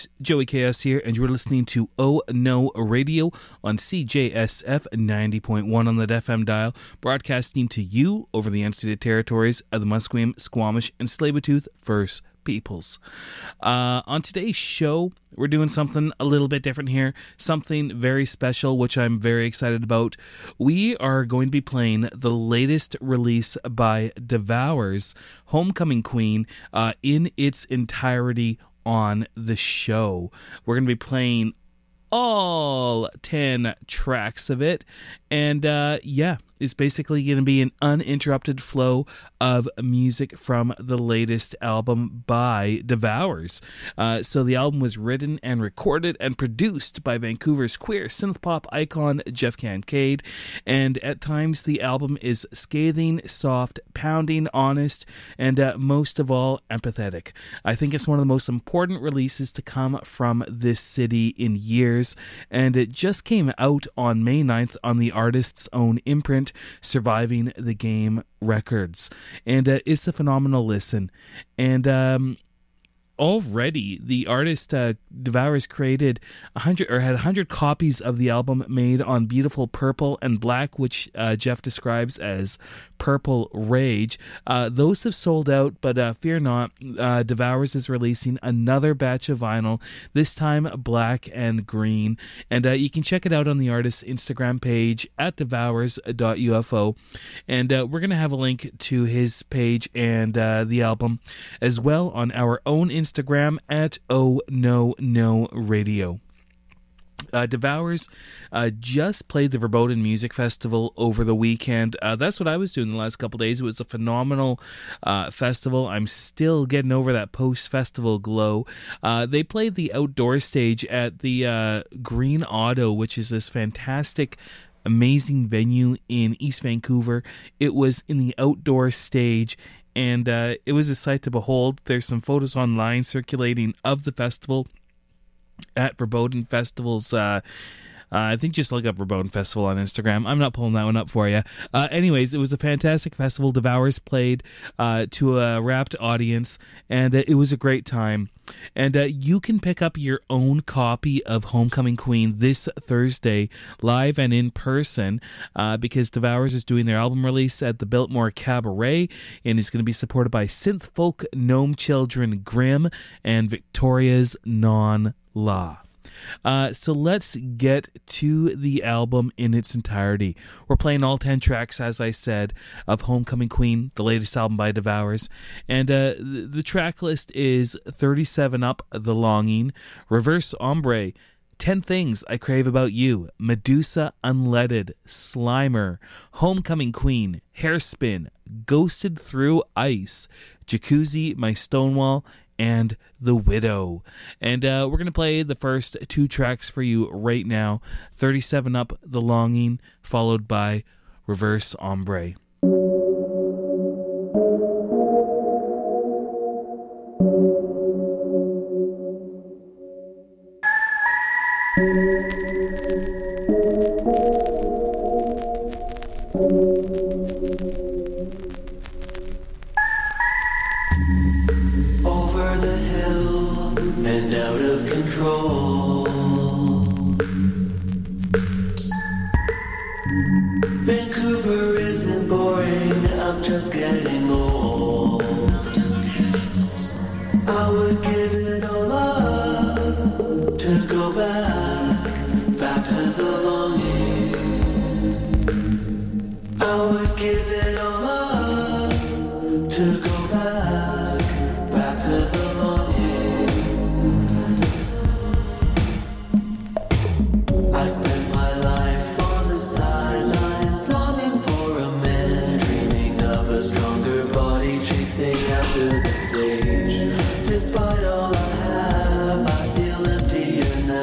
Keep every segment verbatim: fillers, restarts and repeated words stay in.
Joey Chaos here, and you're listening to Oh No Radio on C J S F ninety point one on the F M dial, broadcasting to you over the unceded territories of the Musqueam, Squamish, and Tsleil-Waututh First Peoples. Uh, on today's show, we're doing something a little bit different here, something very special, which I'm very excited about. We are going to be playing the latest release by Devour's Homecoming Queen uh, in its entirety on the show. We're going to be playing all ten tracks of it, and uh, yeah, it's basically going to be an uninterrupted flow of music from the latest album by Devour's. Uh, so the album was written and recorded and produced by Vancouver's queer synth-pop icon Jeff Kincaid, and at times the album is scathing, soft, pounding, honest, and uh, most of all, empathetic. I think it's one of the most important releases to come from this city in years, and it just came out on May ninth on the artist's own imprint, Surviving the Game Records, and uh, it's a phenomenal listen. And um already the artist uh, Devour's created one hundred or had one hundred copies of the album made on beautiful purple and black, which uh, Jeff describes as Purple Rage. Uh, those have sold out, but uh, fear not, uh, Devour's is releasing another batch of vinyl, this time black and green, and uh, you can check it out on the artist's Instagram page at devours dot U F O, and uh, we're going to have a link to his page and uh, the album as well on our own Instagram Instagram at Oh No No Radio. Uh, Devour's uh, just played the Verboten Music Festival over the weekend. Uh, that's what I was doing the last couple days. It was a phenomenal uh, festival. I'm still getting over that post-festival glow. Uh, they played the outdoor stage at the uh, Green Auto, which is this fantastic, amazing venue in East Vancouver. It was in the outdoor stage, and uh, it was a sight to behold. There's some photos online circulating of the festival at Verboten Festivals. Uh, uh, I think just look up Verboten Festival on Instagram. I'm not pulling that one up for you. Uh, anyways, it was a fantastic festival. Devour's played uh, to a rapt audience, and uh, it was a great time. And uh, you can pick up your own copy of Homecoming Queen this Thursday, live and in person, uh, because Devour's is doing their album release at the Biltmore Cabaret, and is going to be supported by synth folk gnome children Grimm and Victoria's Non-Law. Uh, so let's get to the album in its entirety. We're playing all ten tracks, as I said, of Homecoming Queen, the latest album by Devour's. And uh, the, the track list is thirty-seven Up, The Longing, Reverse Ombre, ten Things I Crave About You, Medusa Unleaded, Slimer, Homecoming Queen, Hairspin, Ghosted Through Ice, Jacuzzi, My Stonewall, and The Widow. And uh, we're going to play the first two tracks for you right now. thirty-seven Up, The Longing, followed by Reverse Ombre. And out of control, Vancouver isn't boring, I'm just getting old. I would give it all up to go back, back to the longing. I would give it all up to go back, back to the I spent my life on the sidelines, longing for a man, dreaming of a stronger body, chasing after the stage. Despite all I have, I feel emptier now.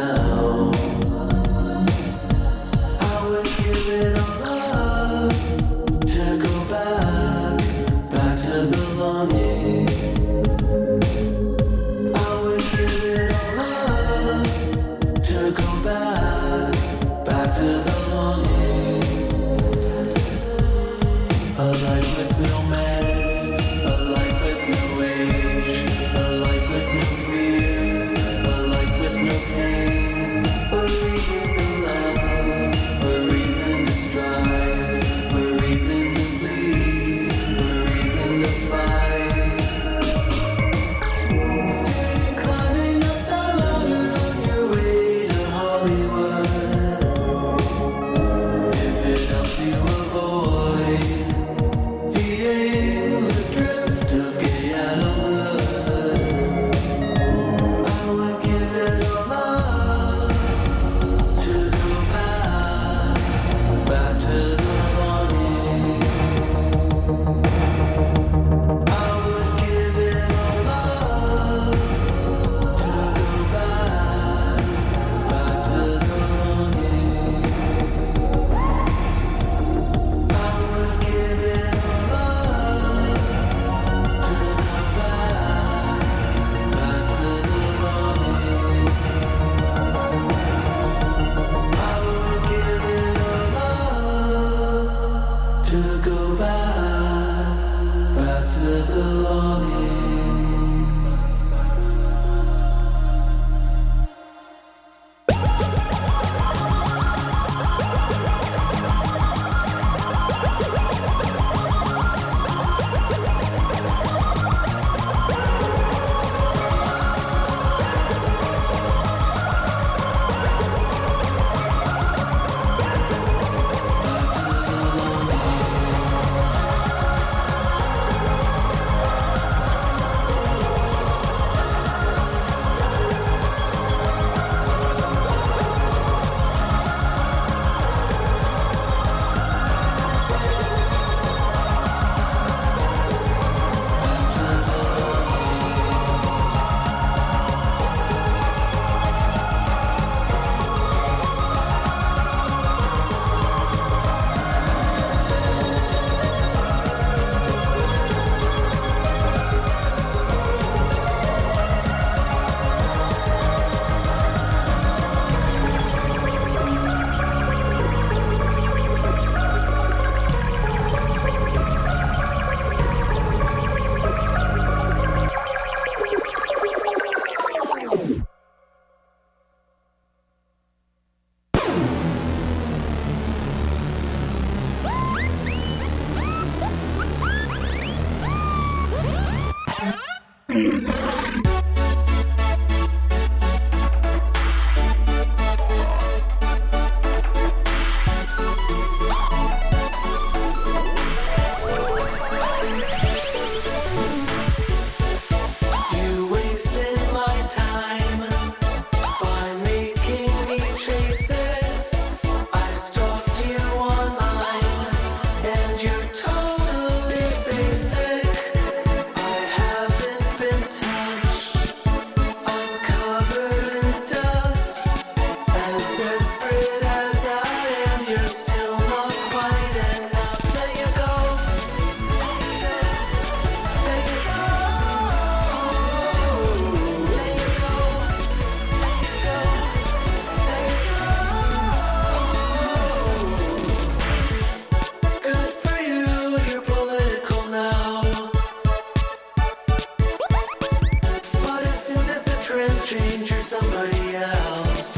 everybody else.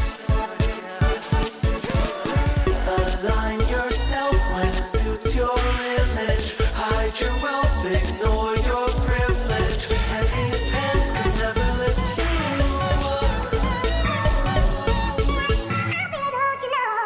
Align yourself when it suits your image. Hide your wealth, ignore your privilege. Heaviest hands could never lift you up. Don't you know?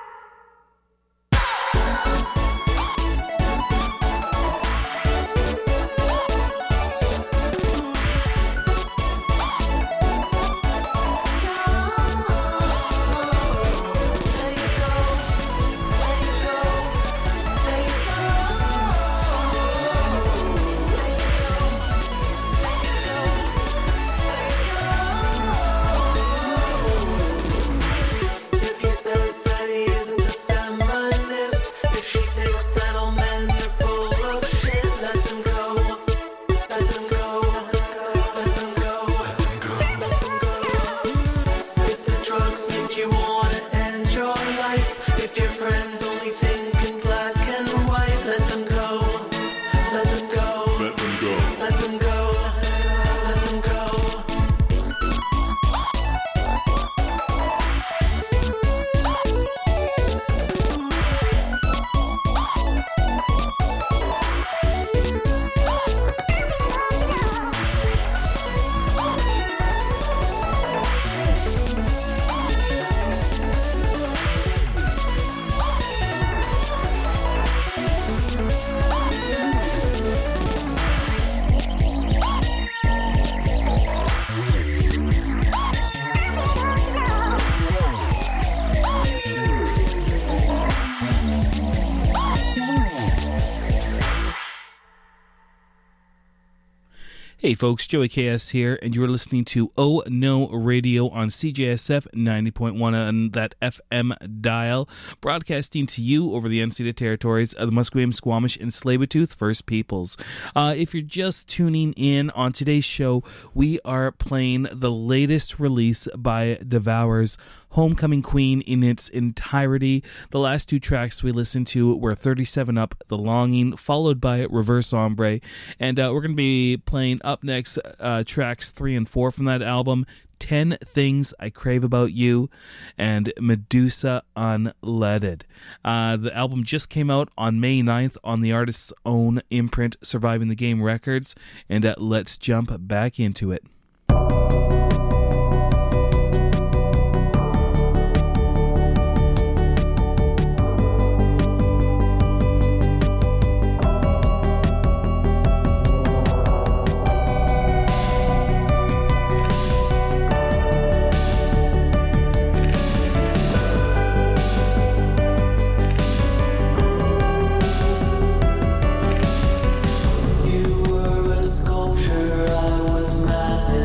Hey folks, Joey K S here, and you're listening to Oh No Radio on C J S F ninety point one on that F M dial, broadcasting to you over the unceded territories of the Musqueam, Squamish, and Tsleil-Waututh First Peoples. Uh, if you're just tuning in on today's show, we are playing the latest release by Devour's Homecoming Queen in its entirety. The last two tracks we listened to were thirty-seven Up, The Longing, followed by Reverse Ombre, and uh, we're going to be playing up next uh, tracks three and four from that album, ten Things I Crave About You, and Medusa Unleaded. Uh, the album just came out on May ninth on the artist's own imprint, Surviving the Game Records, and uh, let's jump back into it. You were a sculpture, I was madness.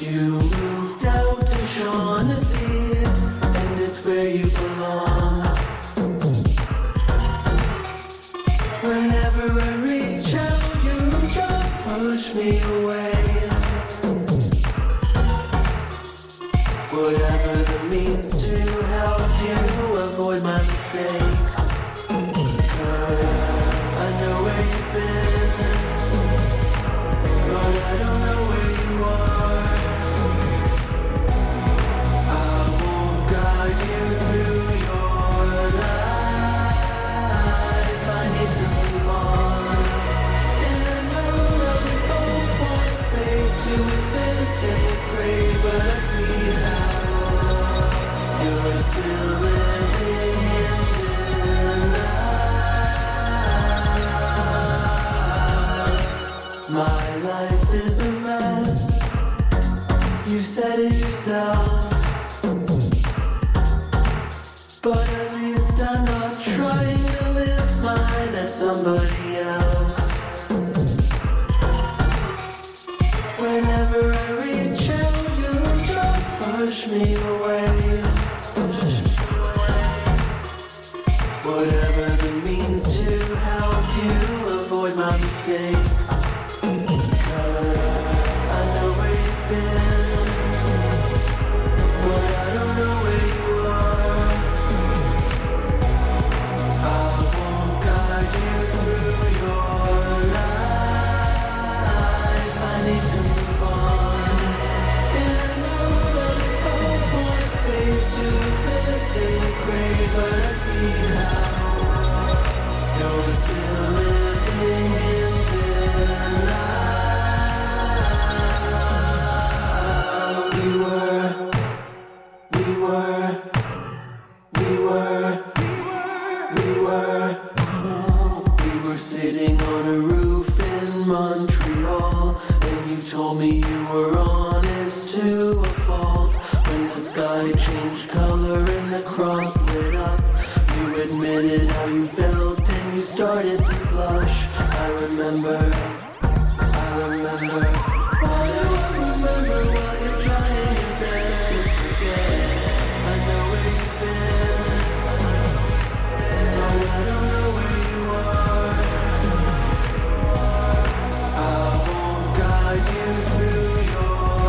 You moved out to Shaughnessy, and it's where you belong. Whenever I reach out, you just push me away. Whatever the means to help you avoid my mistakes. 'Cause I know where you've been, but I don't know where you are. I won't guide you through your life. I need to move on. And I know that we both want space to exist in the gray, but I see how you're still living in denial. My life is a mess. You said it yourself. But at least I'm not trying to live mine as somebody else. Whenever I reach out, you just push me away. Push me away. Whatever the means to help you avoid my mistakes. 'Cause I know where you've been, but I don't know where you are. I won't guide you through your life. I need to move on. And I know that we both want space to exist in the gray, but I see how you're still living in denial. We were, we were, we were, we were, we were sitting on a roof in Montreal, and you told me you were honest to a fault. When the sky changed color and the cross lit up, you admitted how you felt and you started to blush. I remember, I remember. Why do I remember while you're trying your best to forget? I know where you've been, but I don't know where you are. I won't guide you through your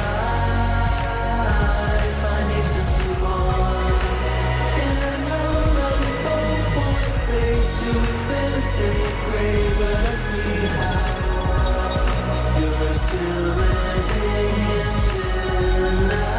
life. I need to move on. And I know that we both want space to exist in the gray, but I see how you're still living in denial.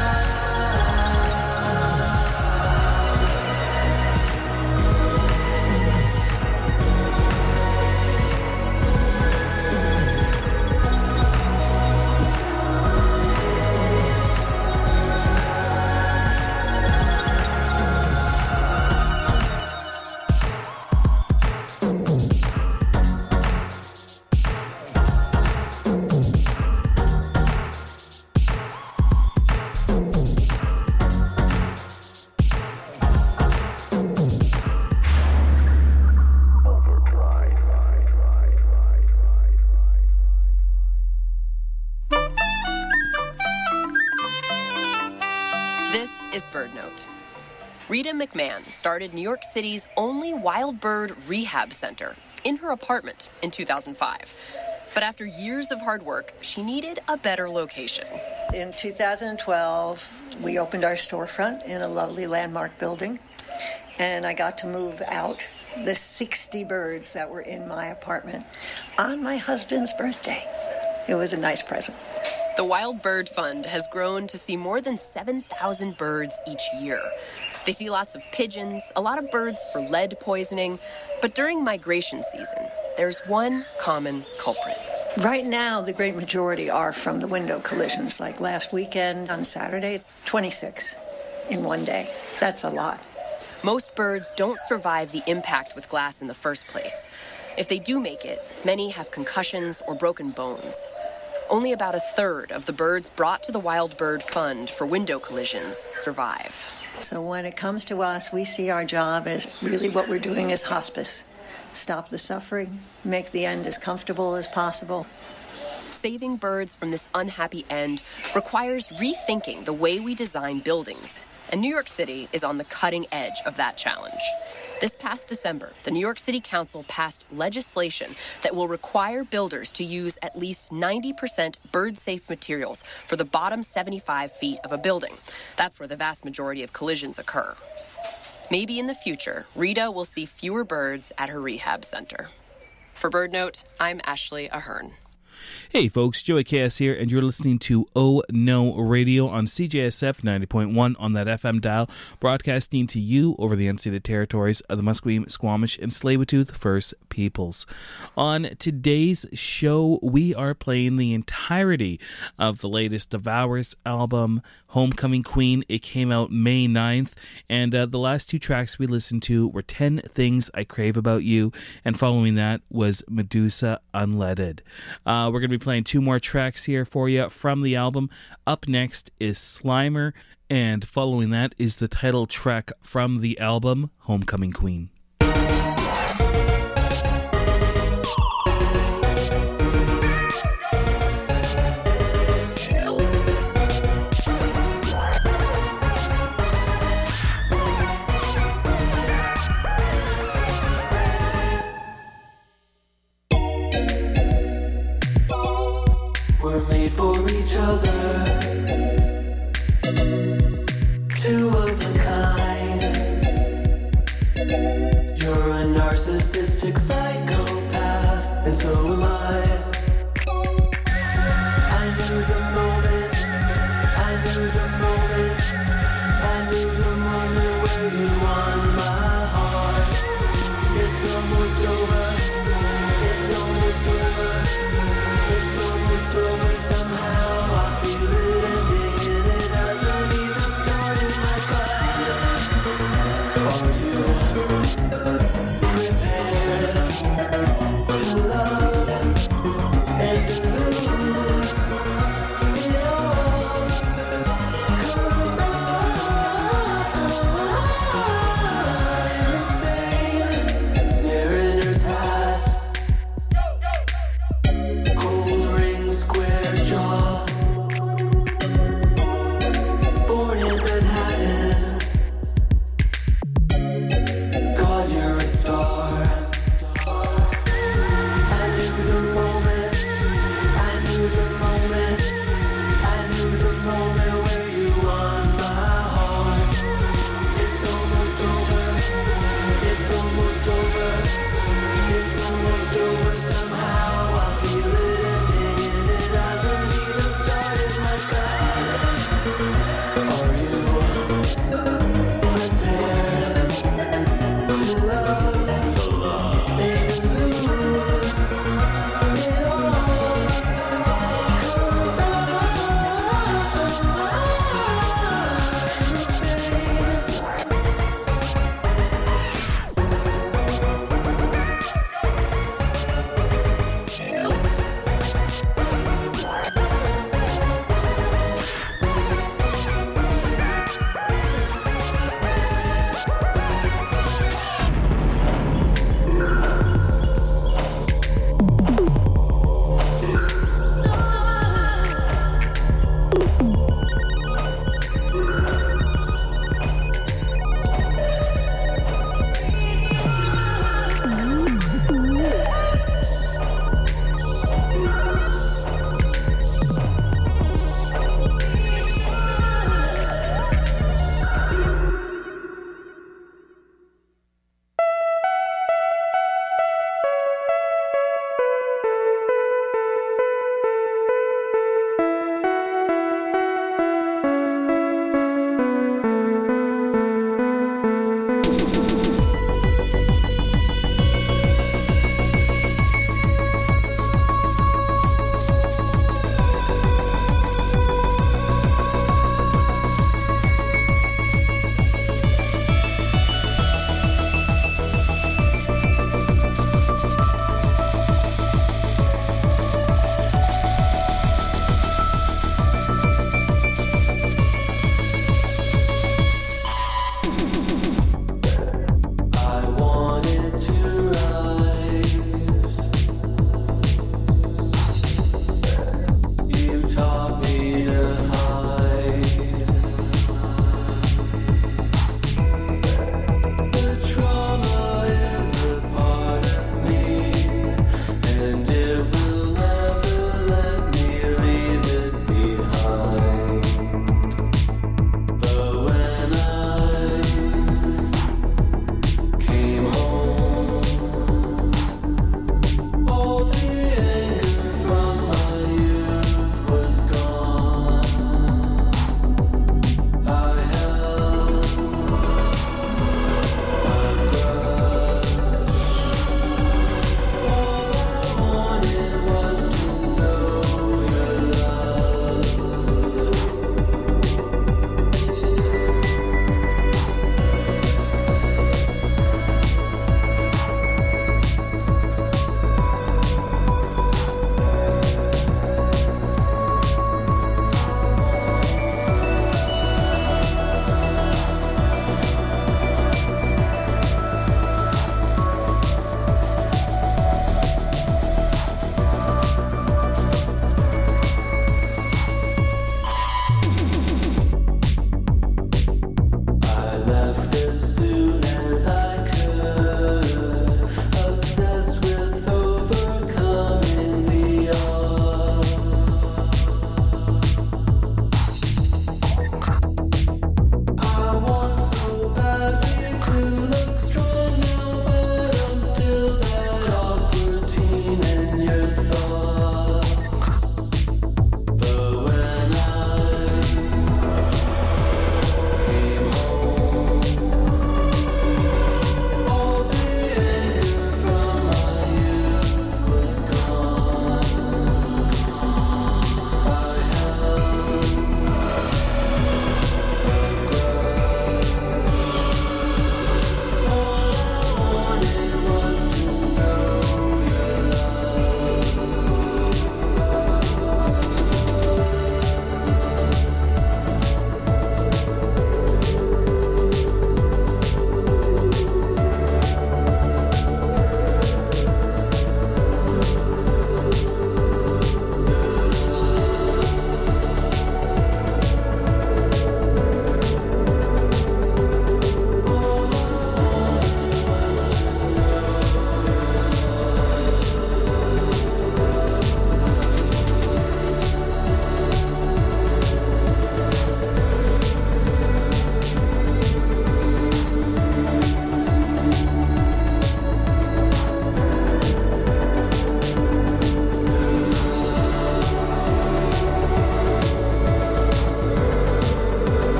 This is Bird Note. Rita McMahon started New York City's only wild bird rehab center in her apartment in two thousand five. But after years of hard work, she needed a better location. In two thousand twelve, we opened our storefront in a lovely landmark building, and I got to move out the sixty birds that were in my apartment on my husband's birthday. It was a nice present. The Wild Bird Fund has grown to see more than seven thousand birds each year. They see lots of pigeons, a lot of birds for lead poisoning, but during migration season, there's one common culprit. Right now, the great majority are from the window collisions. Like last weekend on Saturday, twenty-six in one day. That's a lot. Most birds don't survive the impact with glass in the first place. If they do make it, many have concussions or broken bones. Only about a third of the birds brought to the Wild Bird Fund for window collisions survive. So when it comes to us, we see our job as really what we're doing is hospice. Stop the suffering, make the end as comfortable as possible. saving birds from this unhappy end requires rethinking the way we design buildings, and New York City is on the cutting edge of that challenge. This past December, the New York City Council passed legislation that will require builders to use at least ninety percent bird-safe materials for the bottom seventy-five feet of a building. That's where the vast majority of collisions occur. Maybe in the future, Rita will see fewer birds at her rehab center. For BirdNote, I'm Ashley Ahern. Hey folks, Joey K S here, and you're listening to Oh No Radio on C J S F ninety point one on that F M dial, broadcasting to you over the unceded territories of the Musqueam, Squamish, and Tsleil-Waututh First Peoples. On today's show, we are playing the entirety of the latest Devourers album, Homecoming Queen. It came out May ninth, and uh, the last two tracks we listened to were ten Things I Crave About You, and following that was Medusa Unleaded. Uh, we're going to be playing two more tracks here for you from the album. Up next is Slimer, and following that is the title track from the album, Homecoming Queen. We're made for each other, two of a kind. You're a narcissistic psychopath, and so am I. I knew the moment, I knew the moment, I knew the moment where you won my heart. It's almost over, it's almost over. It's almost over somehow. I feel it ending and it hasn't even started. My God, are you prepared to love and to lose it all? 'Cause I'm insane. Mariner's hats, gold ring, square jaw, born in Manhattan. God, you're a star. I knew the moment, I knew the moment, I knew the moment where you won my heart. It's almost over, it's almost over, it's almost over somehow. I feel it ending and it hasn't even started. My God, are you prepared to love and to lose it all? 'Cause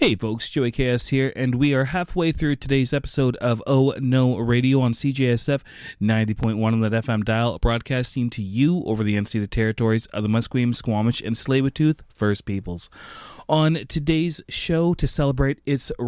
Hey folks, Joey K S here, and we are halfway through today's episode of Oh No Radio on C J S F ninety point one on that F M dial, broadcasting to you over the unceded territories of the Musqueam, Squamish, and Tsleil-Waututh First Peoples. On today's show, to celebrate its